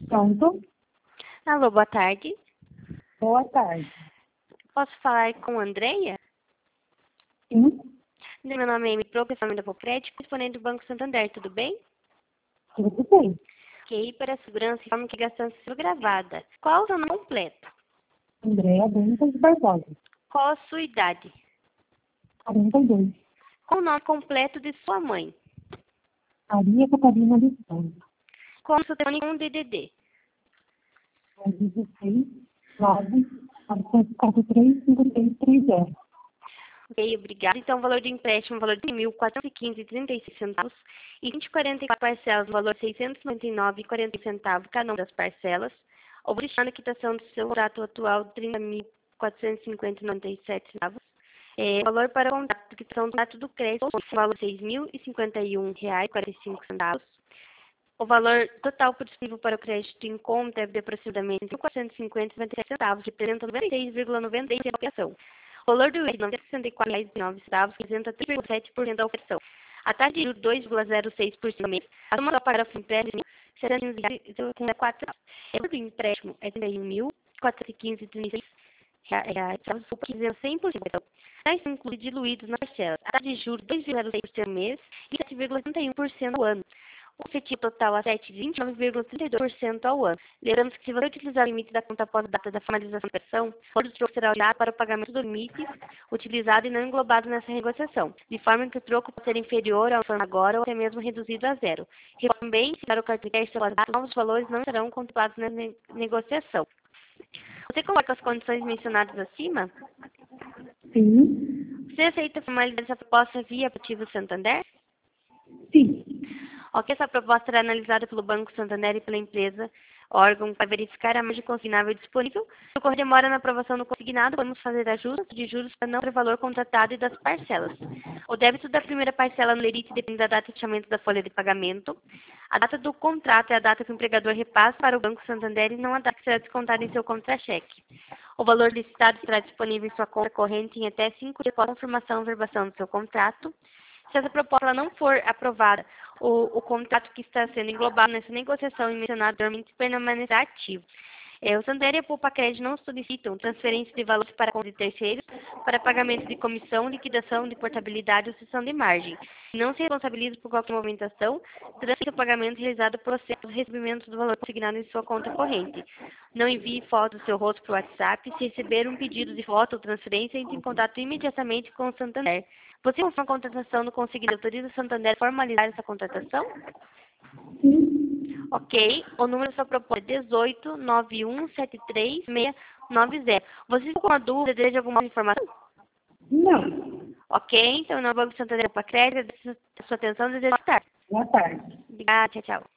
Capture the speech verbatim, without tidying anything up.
Pronto? Alô, boa tarde. Boa tarde. Posso falar com a Andreia? Sim, Meu nome é Amy, professor da Popcred, correspondente do Banco Santander, tudo bem? tudo bem. Ok, para a segurança, informe que a gastança foi gravada. Qual o seu nome completo? Andréa Dantas Barbosa, Qual a sua idade? quarenta e dois. Qual o nome completo de sua mãe? Maria Catarina de Souza, Qual o seu telefone com D D D? dezesseis, nove, novecentos e quarenta e três, cinquenta e três trinta. Ok, obrigada. Então, o valor do empréstimo, o valor de mil quatrocentos e quinze reais e trinta e seis centavos e vinte e quarenta e quatro parcelas, o valor de seiscentos e noventa e nove reais e quarenta centavos cada uma das parcelas. Obrigado a quitação do seu contrato atual de trinta mil quatrocentos e cinquenta reais e noventa e sete centavos. É, o valor para o contrato de quitação do contrato do crédito, o valor de seis mil e cinquenta e um reais e quarenta e cinco centavos. O valor total disponível para o crédito em conta é de aproximadamente mil quatrocentos e cinquenta reais e noventa e sete centavos, representa noventa e seis vírgula noventa por cento da operação. O valor do I R novecentos e sessenta e quatro reais e nove centavos representa três vírgula sete por cento da operação. A taxa de juros dois vírgula zero seis por cento ao mês. A soma do parágrafo empréstimo é setecentos e quinze reais e quatro centavos. O valor do empréstimo é trinta e um mil quatrocentos e quinze reais e trinta e seis reais, representa cem por cento. Tais são incluídos diluídos nas parcelas. A taxa de juros dois vírgula zero seis por cento ao mês e sete vírgula trinta e um por cento ao ano. O efetivo total a sete vírgula vinte e nove vírgula trinta e dois por cento ao ano. Lembrando que se você utilizar o limite da conta após a data da finalização da operação, o troco será usado para o pagamento do limite utilizado e não englobado nessa negociação, de forma que o troco pode ser inferior ao forma agora ou até mesmo reduzido a zero. E também, se para o cartão de crédito, novos valores não serão contemplados na ne negociação. Você concorda com as condições mencionadas acima? Sim, Você aceita formalizar essa proposta via aplicativo Santander? sim. Ok, essa proposta será analisada pelo Banco Santander e pela empresa, órgão, para verificar a margem consignável disponível. Se ocorrer demora na aprovação do consignado, podemos fazer ajustes de juros para não ter valor contratado e das parcelas. O débito da primeira parcela no lerite depende da data de fechamento da folha de pagamento. A data do contrato é a data que o empregador repassa para o Banco Santander e não a data que será descontada em seu contra-cheque. O valor licitado estará disponível em sua conta corrente em até cinco dias após a confirmação e verbação do seu contrato. Se essa proposta ela não for aprovada, o, o contrato que está sendo englobado nessa negociação e mencionado anteriormente permanecerá ativo. É, o Santander e a Poupa-Cred não solicitam transferência de valores para conta de terceiros, para pagamento de comissão, liquidação de portabilidade ou cessão de margem. Não se responsabiliza por qualquer movimentação, transferência ou pagamento realizado por você do recebimento do valor consignado em sua conta corrente. Não envie foto do seu rosto para o WhatsApp. Se receber um pedido de foto ou transferência, entre em contato imediatamente com o Santander. Você confirma a contratação do consignado, autoriza o Santander a formalizar essa contratação? Sim. Ok. O número da sua proposta é dezoito, nove um sete três, seis nove zero. Você ficou com uma dúvida, deseja alguma informação? Não. Ok. Então, no Banco Santander para crédito, agradeço a sua atenção e desejo boa tarde. Boa tarde. Obrigada. Tchau, tchau.